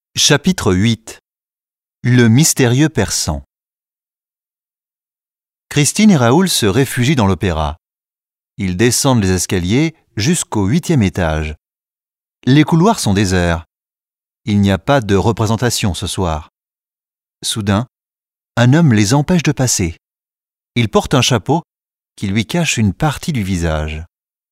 Chapitre 8. Le mystérieux persan. Christine et Raoul se réfugient dans l'opéra. Ils descendent les escaliers jusqu'au 8e étage. Les couloirs sont déserts. Il n'y a pas de représentation ce soir. Soudain, un homme les empêche de passer. Il porte un chapeau qui lui cache une partie du visage.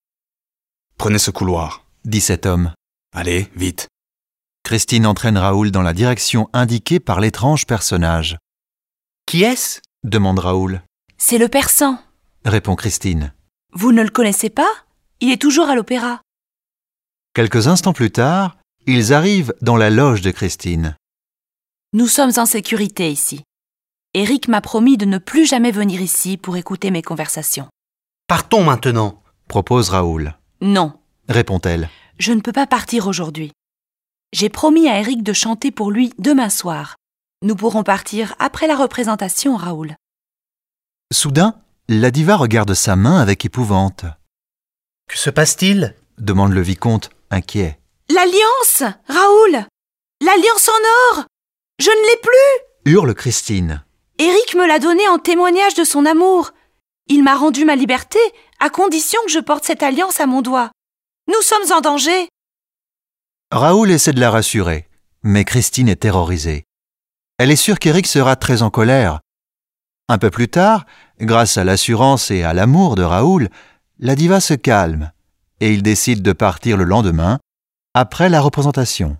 « Prenez ce couloir », dit cet homme. « Allez, vite !» Christine entraîne Raoul dans la direction indiquée par l'étrange personnage. « Qui est-ce » demande Raoul. « C'est le persan » répond Christine. « Vous ne le connaissez pas ? Il est toujours à l'opéra. » Quelques instants plus tard, ils arrivent dans la loge de Christine. « Nous sommes en sécurité ici. Eric m'a promis de ne plus jamais venir ici pour écouter mes conversations. »« Partons maintenant » propose Raoul. « Non, répond-elle. Je ne peux pas partir aujourd'hui. J'ai promis à Eric de chanter pour lui demain soir. Nous pourrons partir après la représentation, Raoul. » Soudain, la diva regarde sa main avec épouvante. « Que se passe-t-il » demande le vicomte, inquiet. « L'alliance, Raoul ! L'alliance en or ! Je ne l'ai plus !» hurle Christine. « Eric me l'a donnée en témoignage de son amour. Il m'a rendu ma liberté à condition que je porte cette alliance à mon doigt. Nous sommes en danger !» Raoul essaie de la rassurer, mais Christine est terrorisée. Elle est sûre qu'Eric sera très en colère. Un peu plus tard, grâce à l'assurance et à l'amour de Raoul, la diva se calme et il décide de partir le lendemain, après la représentation.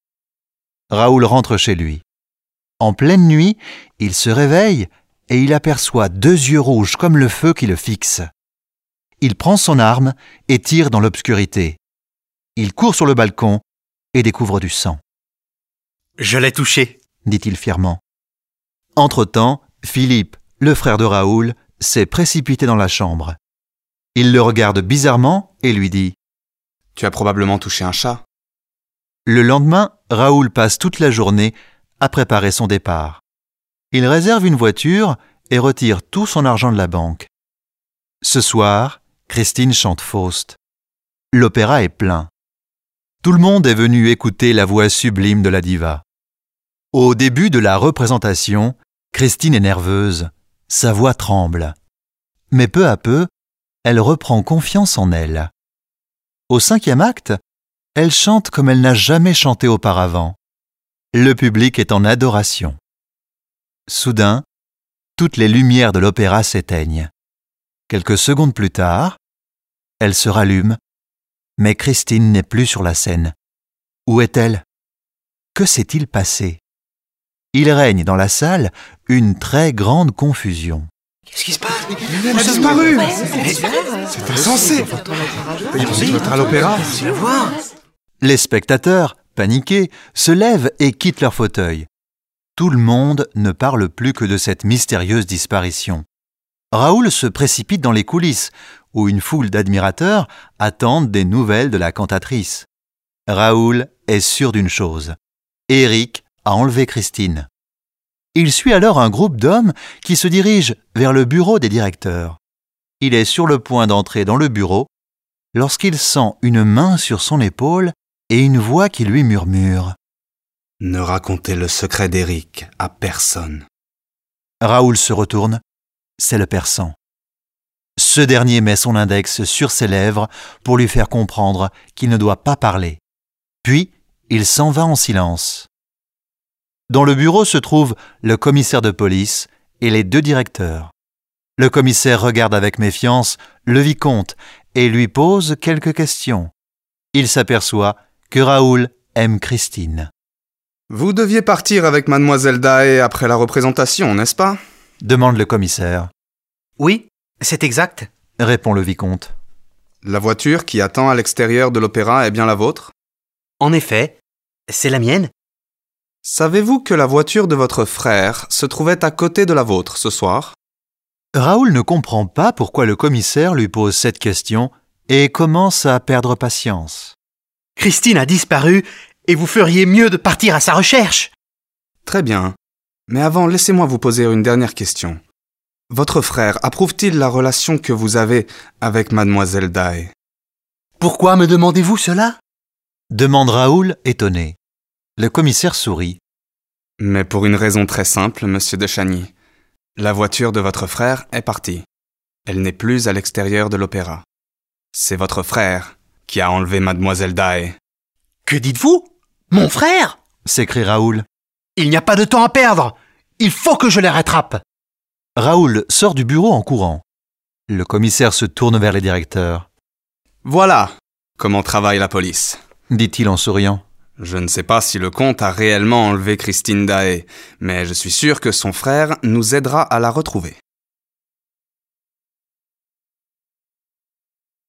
Raoul rentre chez lui. En pleine nuit, il se réveille et il aperçoit 2 yeux rouges comme le feu qui le fixent. Il prend son arme et tire dans l'obscurité. Il court sur le balcon et découvre du sang. « Je l'ai touché » dit-il fièrement. Entre-temps, Philippe, le frère de Raoul, s'est précipité dans la chambre. Il le regarde bizarrement et lui dit « Tu as probablement touché un chat. » Le lendemain, Raoul passe toute la journée à préparer son départ. Il réserve une voiture et retire tout son argent de la banque. Ce soir, Christine chante Faust. L'opéra est plein. Tout le monde est venu écouter la voix sublime de la diva. Au début de la représentation, Christine est nerveuse, sa voix tremble. Mais peu à peu, elle reprend confiance en elle. Au 5e acte, elle chante comme elle n'a jamais chanté auparavant. Le public est en adoration. Soudain, toutes les lumières de l'opéra s'éteignent. Quelques secondes plus tard, elles se rallument, mais Christine n'est plus sur la scène. Où est-elle ? Que s'est-il passé ? Il règne dans la salle une très grande confusion. Qu'est-ce qui se passe ? Elle a disparu. C'est insensé. Il va à l'opéra. Les spectateurs, paniqués, se lèvent et quittent leur fauteuil. Tout le monde ne parle plus que de cette mystérieuse disparition. Raoul se précipite dans les coulisses, où une foule d'admirateurs attendent des nouvelles de la cantatrice. Raoul est sûr d'une chose. Eric a enlevé Christine. Il suit alors un groupe d'hommes qui se dirige vers le bureau des directeurs. Il est sur le point d'entrer dans le bureau lorsqu'il sent une main sur son épaule et une voix qui lui murmure « Ne racontez le secret d'Eric à personne. » Raoul se retourne, c'est le persan. Ce dernier met son index sur ses lèvres pour lui faire comprendre qu'il ne doit pas parler. Puis, il s'en va en silence. Dans le bureau se trouvent le commissaire de police et les 2 directeurs. Le commissaire regarde avec méfiance le vicomte et lui pose quelques questions. Il s'aperçoit que Raoul aime Christine. « Vous deviez partir avec mademoiselle Daae après la représentation, n'est-ce pas ?» demande le commissaire. « Oui, c'est exact » répond le vicomte. « La voiture qui attend à l'extérieur de l'opéra est bien la vôtre ?»« En effet, c'est la mienne. » « Savez-vous que la voiture de votre frère se trouvait à côté de la vôtre ce soir ?» Raoul ne comprend pas pourquoi le commissaire lui pose cette question et commence à perdre patience. « Christine a disparu et vous feriez mieux de partir à sa recherche. » Très bien. Mais avant, laissez-moi vous poser une dernière question. Votre frère approuve-t-il la relation que vous avez avec mademoiselle Daae ? « Pourquoi me demandez-vous cela » demande Raoul étonné. Le commissaire sourit. Mais pour une raison très simple, monsieur de Chagny. La voiture de votre frère est partie. Elle n'est plus à l'extérieur de l'opéra. C'est votre frère qui a enlevé mademoiselle Daae. Que dites-vous? Mon frère? S'écrie Raoul. Il n'y a pas de temps à perdre. Il faut que je les rattrape. Raoul sort du bureau en courant. Le commissaire se tourne vers les directeurs. Voilà comment travaille la police, Dit-il en souriant. Je ne sais pas si le comte a réellement enlevé Christine Daae, mais je suis sûr que son frère nous aidera à la retrouver.